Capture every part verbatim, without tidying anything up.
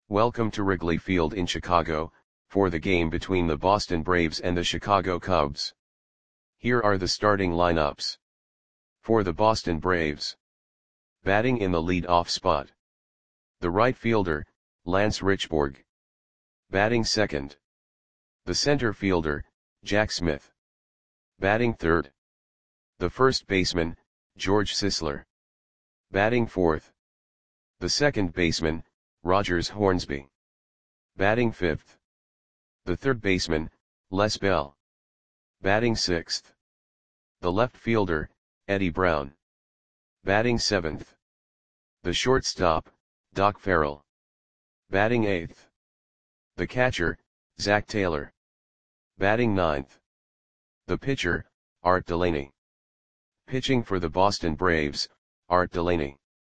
Welcome to Wrigley Field in Chicago, for the game between the Boston Braves and the Chicago Cubs. Here are the starting lineups. For the Boston Braves. Batting in the lead-off spot. The right fielder, Lance Richburg. Batting second. The center fielder, Jack Smith. Batting third. The first baseman, George Sisler. Batting fourth. The second baseman, Rogers Hornsby. Batting fifth. The third baseman, Les Bell. Batting sixth. The left fielder, Eddie Brown. Batting seventh. The shortstop, Doc Farrell. Batting eighth. The catcher, Zach Taylor. Batting ninth. The pitcher, Art Delaney. Pitching for the Boston Braves, Art Delaney.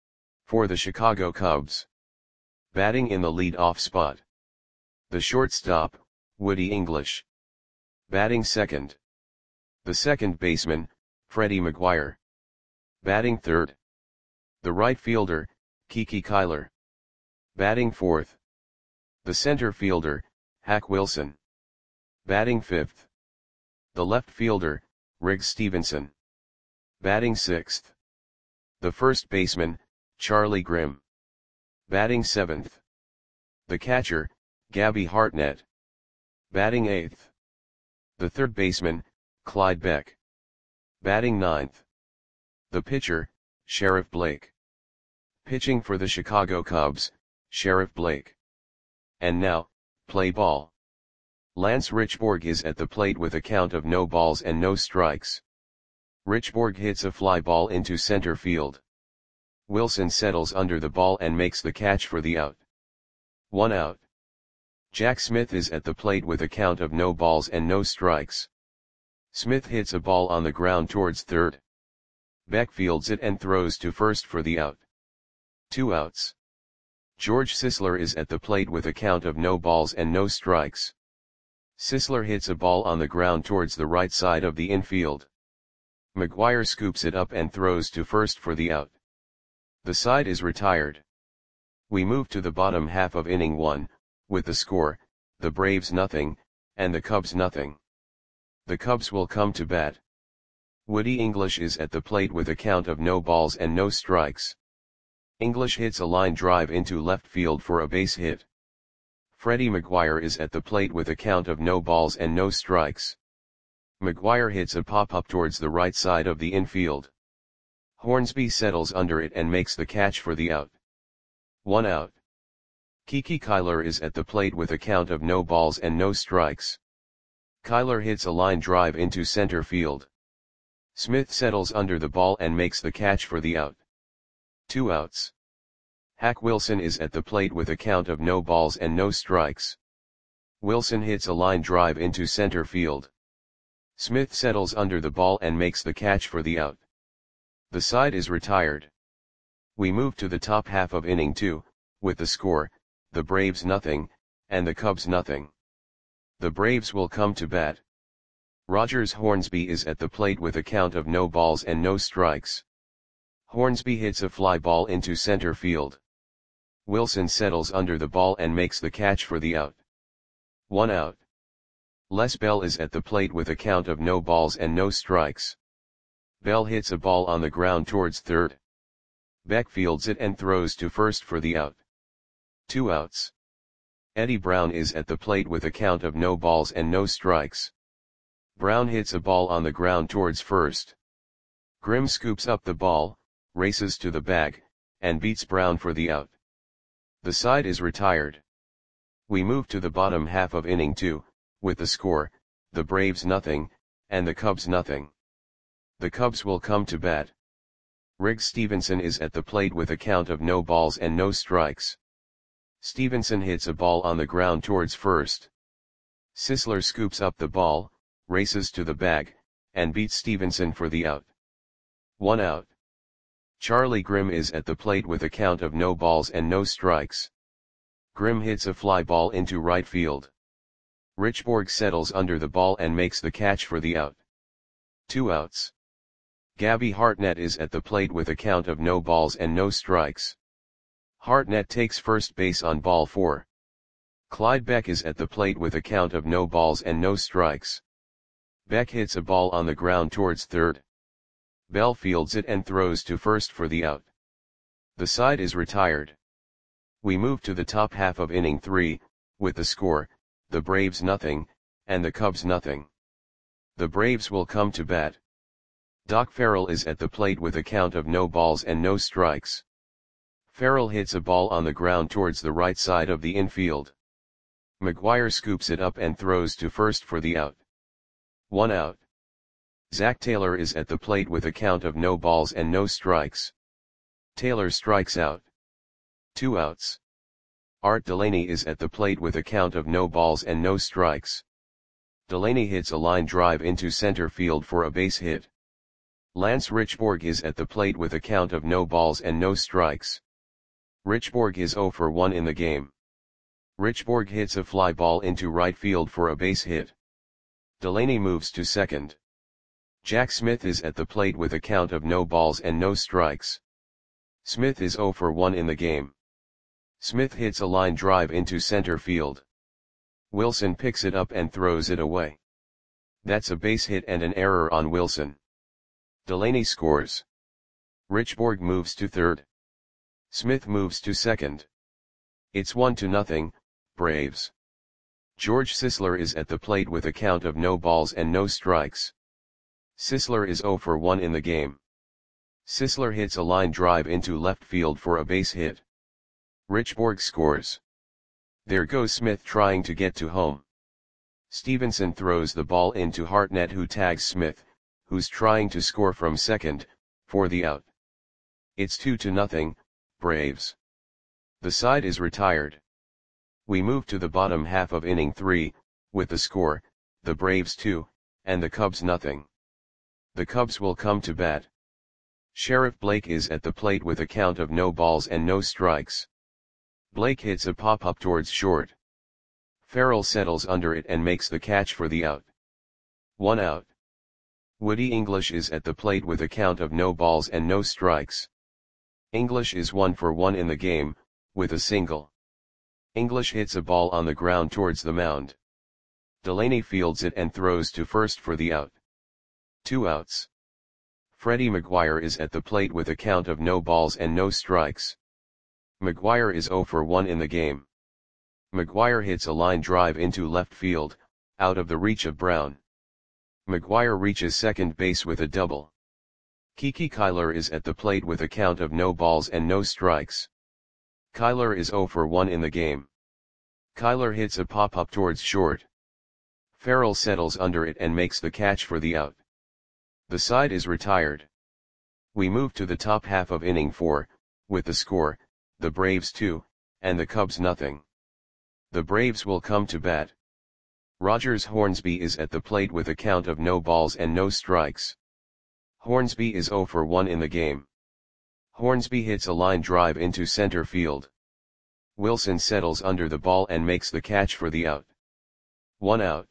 For the Chicago Cubs. Batting in the lead-off spot. The shortstop, Woody English. Batting second. The second baseman, Freddie McGuire. Batting third. The right fielder, Kiki Kyler. Batting fourth. The center fielder, Hack Wilson. Batting fifth. The left fielder, Riggs Stevenson. Batting sixth. The first baseman, Charlie Grimm. Batting seventh. The catcher, Gabby Hartnett. Batting eighth. The third baseman, Clyde Beck. Batting ninth. The pitcher, Sheriff Blake. Pitching for the Chicago Cubs, Sheriff Blake. And now, play ball. Lance Richburg is at the plate with a count of no balls and no strikes. Richburg hits a fly ball into center field. Wilson settles under the ball and makes the catch for the out. One out. Jack Smith is at the plate with a count of no balls and no strikes. Smith hits a ball on the ground towards third. Beck fields it and throws to first for the out. Two outs. George Sisler is at the plate with a count of no balls and no strikes. Sisler hits a ball on the ground towards the right side of the infield. McGuire scoops it up and throws to first for the out. The side is retired. We move to the bottom half of inning one, with the score, the Braves nothing, and the Cubs nothing. The Cubs will come to bat. Woody English is at the plate with a count of no balls and no strikes. English hits a line drive into left field for a base hit. Freddie McGuire is at the plate with a count of no balls and no strikes. McGuire hits a pop-up towards the right side of the infield. Hornsby settles under it and makes the catch for the out. One out. Kiki Kyler is at the plate with a count of no balls and no strikes. Kyler hits a line drive into center field. Smith settles under the ball and makes the catch for the out. Two outs. Hack Wilson is at the plate with a count of no balls and no strikes. Wilson hits a line drive into center field. Smith settles under the ball and makes the catch for the out. The side is retired. We move to the top half of inning two, with the score, the Braves nothing, and the Cubs nothing. The Braves will come to bat. Rogers Hornsby is at the plate with a count of no balls and no strikes. Hornsby hits a fly ball into center field. Wilson settles under the ball and makes the catch for the out. One out. Les Bell is at the plate with a count of no balls and no strikes. Bell hits a ball on the ground towards third. Beck fields it and throws to first for the out. Two outs. Eddie Brown is at the plate with a count of no balls and no strikes. Brown hits a ball on the ground towards first. Grimm scoops up the ball, races to the bag, and beats Brown for the out. The side is retired. We move to the bottom half of inning two, with the score, the Braves nothing, and the Cubs nothing. The Cubs will come to bat. Riggs Stevenson is at the plate with a count of no balls and no strikes. Stevenson hits a ball on the ground towards first. Sisler scoops up the ball, races to the bag, and beats Stevenson for the out. One out. Charlie Grimm is at the plate with a count of no balls and no strikes. Grimm hits a fly ball into right field. Richburg settles under the ball and makes the catch for the out. Two outs. Gabby Hartnett is at the plate with a count of no balls and no strikes. Hartnett takes first base on ball four. Clyde Beck is at the plate with a count of no balls and no strikes. Beck hits a ball on the ground towards third. Bell fields it and throws to first for the out. The side is retired. We move to the top half of inning three, with the score, the Braves nothing, and the Cubs nothing. The Braves will come to bat. Doc Farrell is at the plate with a count of no balls and no strikes. Farrell hits a ball on the ground towards the right side of the infield. McGuire scoops it up and throws to first for the out. One out. Zach Taylor is at the plate with a count of no balls and no strikes. Taylor strikes out. Two outs. Art Delaney is at the plate with a count of no balls and no strikes. Delaney hits a line drive into center field for a base hit. Lance Richborg is at the plate with a count of no balls and no strikes. Richborg is zero for one in the game. Richborg hits a fly ball into right field for a base hit. Delaney moves to second. Jack Smith is at the plate with a count of no balls and no strikes. Smith is zero for one in the game. Smith hits a line drive into center field. Wilson picks it up and throws it away. That's a base hit and an error on Wilson. Delaney scores. Richborg moves to third. Smith moves to second. It's one to nothing, Braves. George Sisler is at the plate with a count of no balls and no strikes. Sisler is zero for one in the game. Sisler hits a line drive into left field for a base hit. Richborg scores. There goes Smith trying to get to home. Stevenson throws the ball into Hartnett, who tags Smith, who's trying to score from second, for the out. It's two to nothing, Braves. The side is retired. We move to the bottom half of inning three, with the score, the Braves two, and the Cubs nothing. The Cubs will come to bat. Sheriff Blake is at the plate with a count of no balls and no strikes. Blake hits a pop-up towards short. Farrell settles under it and makes the catch for the out. One out. Woody English is at the plate with a count of no balls and no strikes. English is one for one in the game, with a single. English hits a ball on the ground towards the mound. Delaney fields it and throws to first for the out. Two outs. Freddie McGuire is at the plate with a count of no balls and no strikes. McGuire is zero for one in the game. McGuire hits a line drive into left field, out of the reach of Brown. McGuire reaches second base with a double. Kiki Kyler is at the plate with a count of no balls and no strikes. Kyler is zero for one in the game. Kyler hits a pop-up towards short. Farrell settles under it and makes the catch for the out. The side is retired. We move to the top half of inning four, with the score, the Braves two, and the Cubs nothing. The Braves will come to bat. Rogers Hornsby is at the plate with a count of no balls and no strikes. Hornsby is zero for one in the game. Hornsby hits a line drive into center field. Wilson settles under the ball and makes the catch for the out. One out.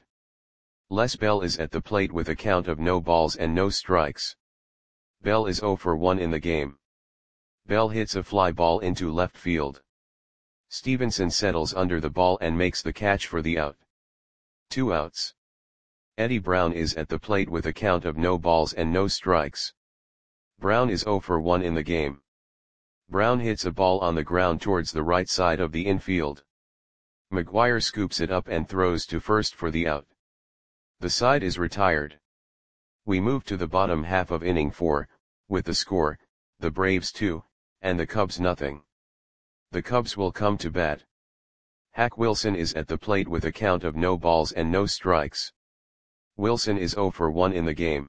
Les Bell is at the plate with a count of no balls and no strikes. Bell is zero for one in the game. Bell hits a fly ball into left field. Stevenson settles under the ball and makes the catch for the out. Two outs. Eddie Brown is at the plate with a count of no balls and no strikes. Brown is zero for one in the game. Brown hits a ball on the ground towards the right side of the infield. McGuire scoops it up and throws to first for the out. The side is retired. We move to the bottom half of inning four, with the score, the Braves two, and the Cubs nothing. The Cubs will come to bat. Hack Wilson is at the plate with a count of no balls and no strikes. Wilson is zero for one in the game.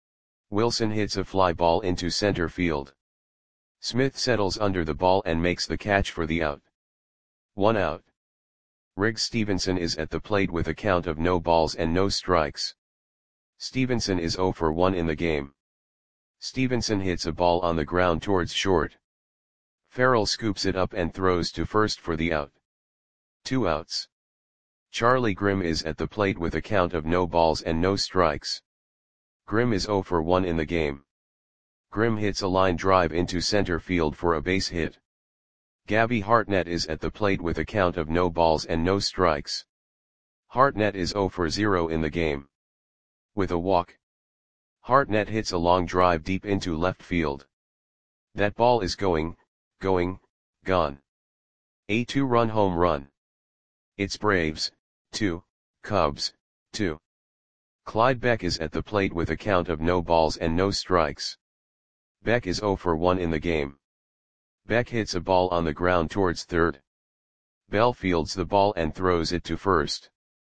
Wilson hits a fly ball into center field. Smith settles under the ball and makes the catch for the out. One out. Riggs Stevenson is at the plate with a count of no balls and no strikes. Stevenson is zero for one in the game. Stevenson hits a ball on the ground towards short. Farrell scoops it up and throws to first for the out. Two outs. Charlie Grimm is at the plate with a count of no balls and no strikes. Grimm is zero for one in the game. Grimm hits a line drive into center field for a base hit. Gabby Hartnett is at the plate with a count of no balls and no strikes. Hartnett is zero for zero in the game. With a walk, Hartnett hits a long drive deep into left field. That ball is going, going, gone. A two-run home run. It's Braves, two, Cubs, two. Clyde Beck is at the plate with a count of no balls and no strikes. Beck is zero for one in the game. Beck hits a ball on the ground towards third. Bell fields the ball and throws it to first.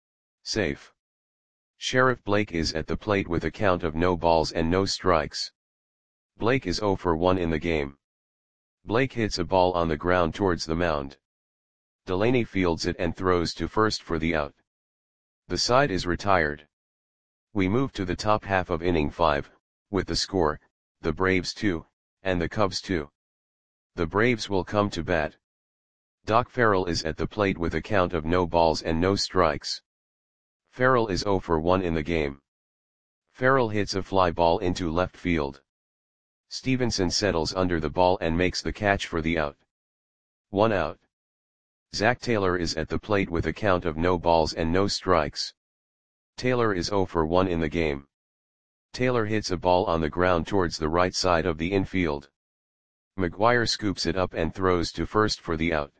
Safe. Sheriff Blake is at the plate with a count of no balls and no strikes. Blake is zero for one in the game. Blake hits a ball on the ground towards the mound. Delaney fields it and throws to first for the out. The side is retired. We move to the top half of inning five, with the score, the Braves two, and the Cubs two. The Braves will come to bat. Doc Farrell is at the plate with a count of no balls and no strikes. Farrell is zero for one in the game. Farrell hits a fly ball into left field. Stevenson settles under the ball and makes the catch for the out. One out. Zach Taylor is at the plate with a count of no balls and no strikes. Taylor is zero for one in the game. Taylor hits a ball on the ground towards the right side of the infield. McGuire scoops it up and throws to first for the out.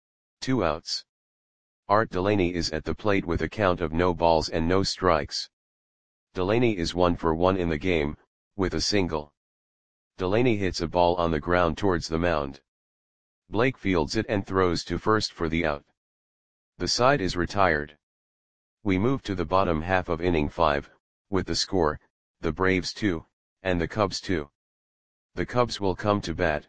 Two outs. Art Delaney is at the plate with a count of no balls and no strikes. Delaney is one for one in the game, with a single. Delaney hits a ball on the ground towards the mound. Blake fields it and throws to first for the out. The side is retired. We move to the bottom half of inning five, with the score, the Braves two, and the Cubs two. The Cubs will come to bat.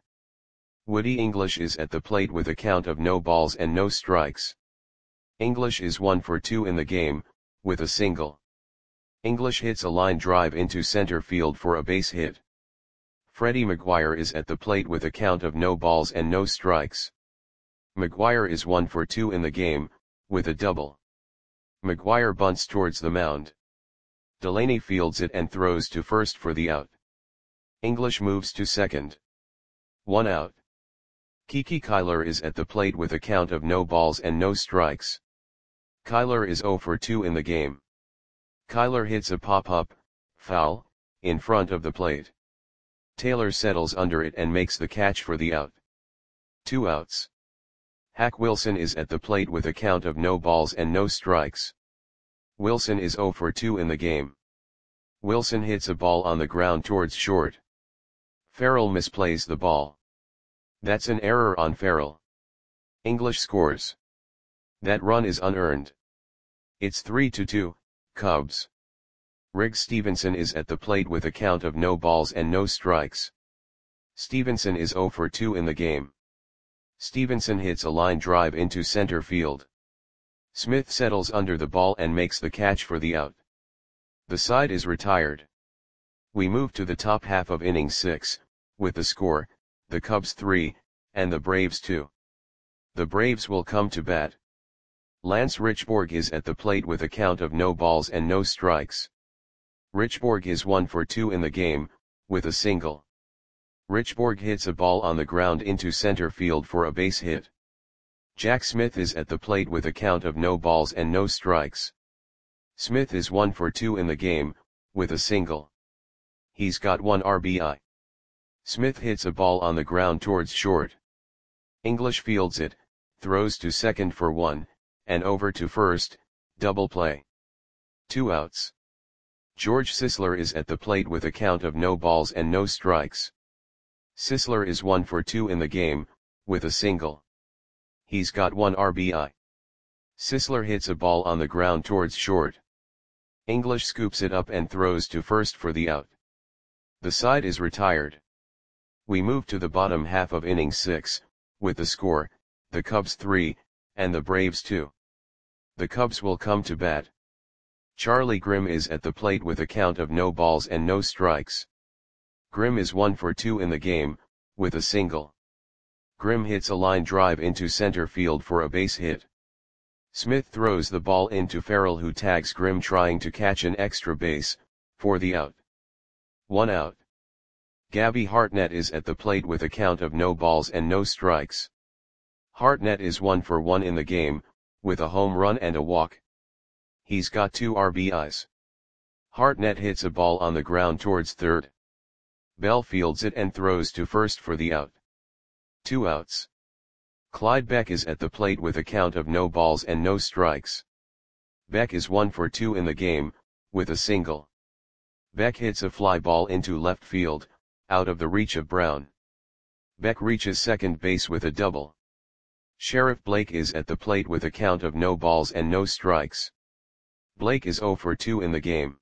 Woody English is at the plate with a count of no balls and no strikes. English is one for two in the game, with a single. English hits a line drive into center field for a base hit. Freddie McGuire is at the plate with a count of no balls and no strikes. McGuire is one for two in the game, with a double. McGuire bunts towards the mound. Delaney fields it and throws to first for the out. English moves to second. One out. Kiki Kyler is at the plate with a count of no balls and no strikes. Kyler is zero for two in the game. Kyler hits a pop-up, foul, in front of the plate. Taylor settles under it and makes the catch for the out. Two outs. Hack Wilson is at the plate with a count of no balls and no strikes. Wilson is zero for two in the game. Wilson hits a ball on the ground towards short. Farrell misplays the ball. That's an error on Farrell. English scores. That run is unearned. It's three to two, Cubs. Riggs Stevenson is at the plate with a count of no balls and no strikes. Stevenson is zero for two in the game. Stevenson hits a line drive into center field. Smith settles under the ball and makes the catch for the out. The side is retired. We move to the top half of inning six, with the score, the Cubs three, and the Braves two. The Braves will come to bat. Lance Richborg is at the plate with a count of no balls and no strikes. Richborg is one for two in the game, with a single. Richborg hits a ball on the ground into center field for a base hit. Jack Smith is at the plate with a count of no balls and no strikes. Smith is one for two in the game, with a single. He's got one R B I. Smith hits a ball on the ground towards short. English fields it, throws to second for one, and over to first, double play. Two outs. George Sisler is at the plate with a count of no balls and no strikes. Sisler is one for two in the game, with a single. He's got one R B I. Sisler hits a ball on the ground towards short. English scoops it up and throws to first for the out. The side is retired. We move to the bottom half of inning six, with the score, the Cubs three, and the Braves two. The Cubs will come to bat. Charlie Grimm is at the plate with a count of no balls and no strikes. Grimm is one for two in the game, with a single. Grimm hits a line drive into center field for a base hit. Smith throws the ball into Farrell, who tags Grimm trying to catch an extra base, for the out. One out. Gabby Hartnett is at the plate with a count of no balls and no strikes. Hartnett is one for one in the game, with a home run and a walk. He's got two R B Is. Hartnett hits a ball on the ground towards third. Bell fields it and throws to first for the out. Two outs. Clyde Beck is at the plate with a count of no balls and no strikes. Beck is one for two in the game, with a single. Beck hits a fly ball into left field, out of the reach of Brown. Beck reaches second base with a double. Sheriff Blake is at the plate with a count of no balls and no strikes. Blake is zero for two in the game.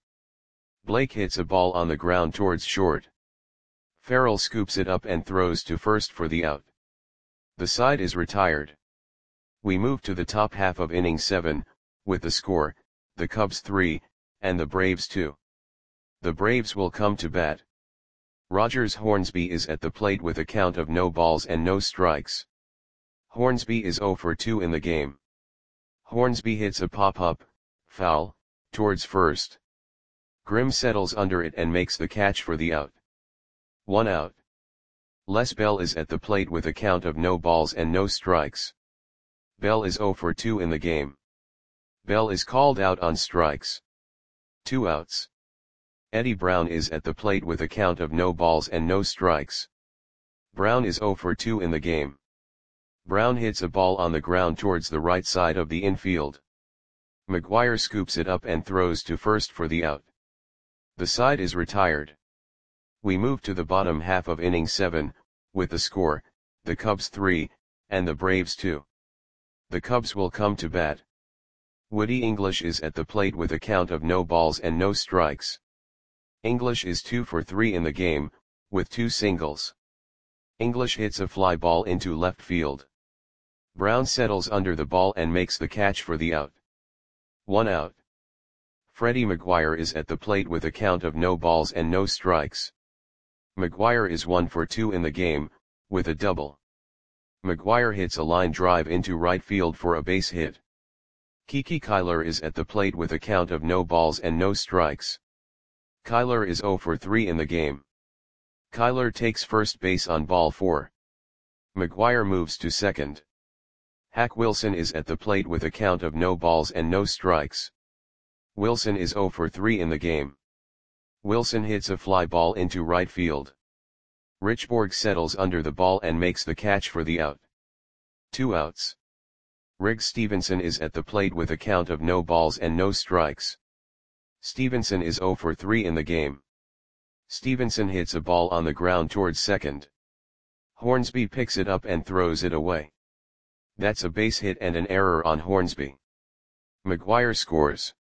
Blake hits a ball on the ground towards short. Farrell scoops it up and throws to first for the out. The side is retired. We move to the top half of inning seven, with the score, the Cubs three, and the Braves two. The Braves will come to bat. Rogers Hornsby is at the plate with a count of no balls and no strikes. Hornsby is zero for two in the game. Hornsby hits a pop-up, foul, towards first. Grimm settles under it and makes the catch for the out. One out. Les Bell is at the plate with a count of no balls and no strikes. Bell is zero for two in the game. Bell is called out on strikes. Two outs. Eddie Brown is at the plate with a count of no balls and no strikes. Brown is zero for two in the game. Brown hits a ball on the ground towards the right side of the infield. McGuire scoops it up and throws to first for the out. The side is retired. We move to the bottom half of inning seven, with the score, the Cubs three, and the Braves two. The Cubs will come to bat. Woody English is at the plate with a count of no balls and no strikes. English is two for three in the game, with two singles. English hits a fly ball into left field. Brown settles under the ball and makes the catch for the out. One out. Freddie McGuire is at the plate with a count of no balls and no strikes. McGuire is one for two in the game, with a double. McGuire hits a line drive into right field for a base hit. Kiki Kyler is at the plate with a count of no balls and no strikes. Kyler is zero for three in the game. Kyler takes first base on ball four. McGuire moves to second. Hack Wilson is at the plate with a count of no balls and no strikes. Wilson is zero for three in the game. Wilson hits a fly ball into right field. Richborg settles under the ball and makes the catch for the out. Two outs. Riggs Stevenson is at the plate with a count of no balls and no strikes. Stevenson is zero for three in the game. Stevenson hits a ball on the ground towards second. Hornsby picks it up and throws it away. That's a base hit and an error on Hornsby. McGuire scores.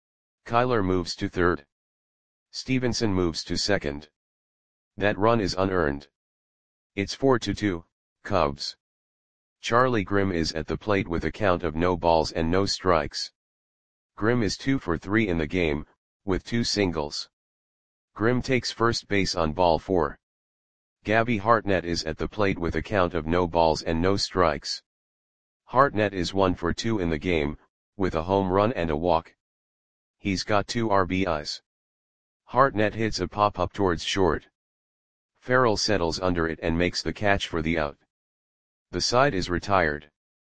Kyler moves to third. Stevenson moves to second. That run is unearned. It's four to two, Cubs. Charlie Grimm is at the plate with a count of no balls and no strikes. Grimm is two for three in the game, with two singles. Grimm takes first base on ball four. Gabby Hartnett is at the plate with a count of no balls and no strikes. Hartnett is one for two in the game, with a home run and a walk. He's got two R B Is. Hartnett hits a pop-up towards short. Farrell settles under it and makes the catch for the out. The side is retired.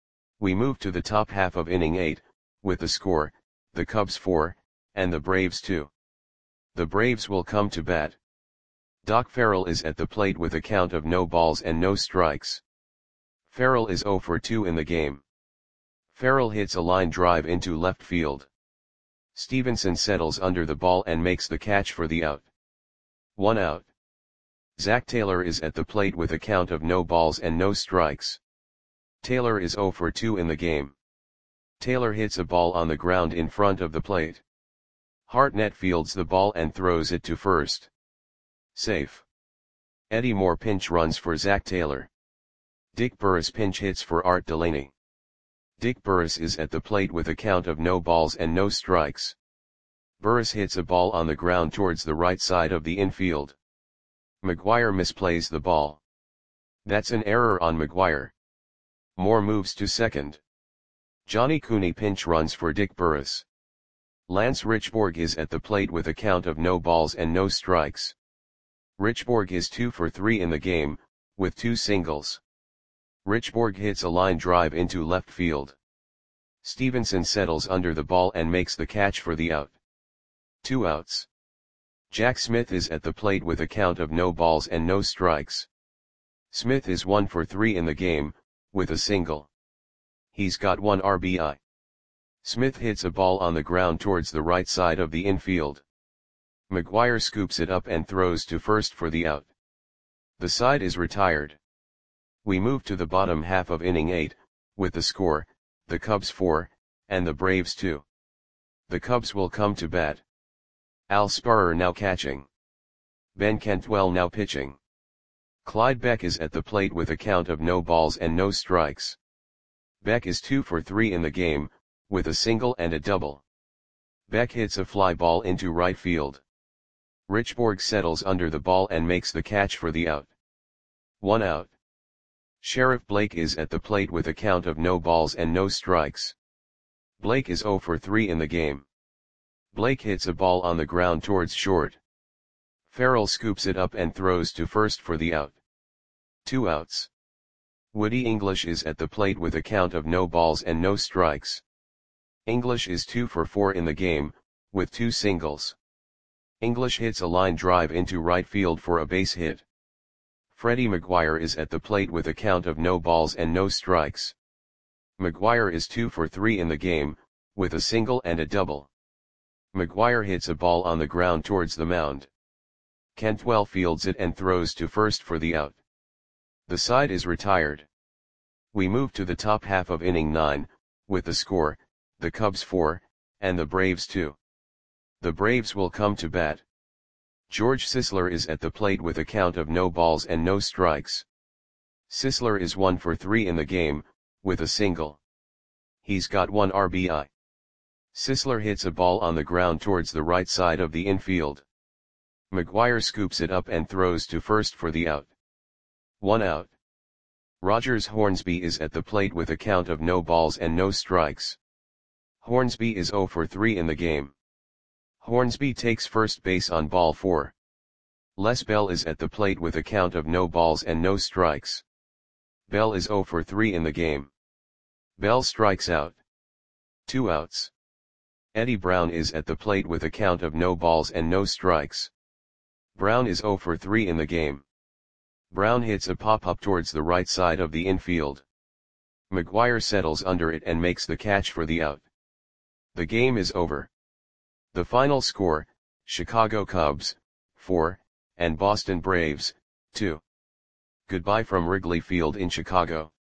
We move to the top half of inning eight, with the score, the Cubs four, and the Braves two. The Braves will come to bat. Doc Farrell is at the plate with a count of no balls and no strikes. Farrell is zero for two in the game. Farrell hits a line drive into left field. Stevenson settles under the ball and makes the catch for the out. One out. Zach Taylor is at the plate with a count of no balls and no strikes. Taylor is zero for two in the game. Taylor hits a ball on the ground in front of the plate. Hartnett fields the ball and throws it to first. Safe. Eddie Moore pinch runs for Zach Taylor. Dick Burris pinch hits for Art Delaney. Dick Burris is at the plate with a count of no balls and no strikes. Burris hits a ball on the ground towards the right side of the infield. McGuire misplays the ball. That's an error on McGuire. Moore moves to second. Johnny Cooney pinch runs for Dick Burris. Lance Richborg is at the plate with a count of no balls and no strikes. Richborg is two for three in the game, with two singles. Richborg hits a line drive into left field. Stevenson settles under the ball and makes the catch for the out. Two outs. Jack Smith is at the plate with a count of no balls and no strikes. Smith is one for three in the game, with a single. He's got one R B I. Smith hits a ball on the ground towards the right side of the infield. McGuire scoops it up and throws to first for the out. The side is retired. We move to the bottom half of inning eight, with the score, the Cubs four, and the Braves two. The Cubs will come to bat. Al Sparrer now catching. Ben Cantwell now pitching. Clyde Beck is at the plate with a count of no balls and no strikes. Beck is two for three in the game, with a single and a double. Beck hits a fly ball into right field. Richborg settles under the ball and makes the catch for the out. One out. Sheriff Blake is at the plate with a count of no balls and no strikes. Blake is zero for three in the game. Blake hits a ball on the ground towards short. Farrell scoops it up and throws to first for the out. Two outs. Woody English is at the plate with a count of no balls and no strikes. English is two for four in the game, with two singles. English hits a line drive into right field for a base hit. Freddie McGuire is at the plate with a count of no balls and no strikes. McGuire is two for three in the game, with a single and a double. McGuire hits a ball on the ground towards the mound. Cantwell fields it and throws to first for the out. The side is retired. We move to the top half of inning nine, with the score, the Cubs four, and the Braves two. The Braves will come to bat. George Sisler is at the plate with a count of no balls and no strikes. Sisler is one for three in the game, with a single. He's got one R B I. Sisler hits a ball on the ground towards the right side of the infield. McGuire scoops it up and throws to first for the out. One out. Rogers Hornsby is at the plate with a count of no balls and no strikes. Hornsby is zero for three in the game. Hornsby takes first base on ball four. Les Bell is at the plate with a count of no balls and no strikes. Bell is zero for three in the game. Bell strikes out. Two outs. Eddie Brown is at the plate with a count of no balls and no strikes. Brown is zero for three in the game. Brown hits a pop-up towards the right side of the infield. McGuire settles under it and makes the catch for the out. The game is over. The final score, Chicago Cubs, four, and Boston Braves, two. Goodbye from Wrigley Field in Chicago.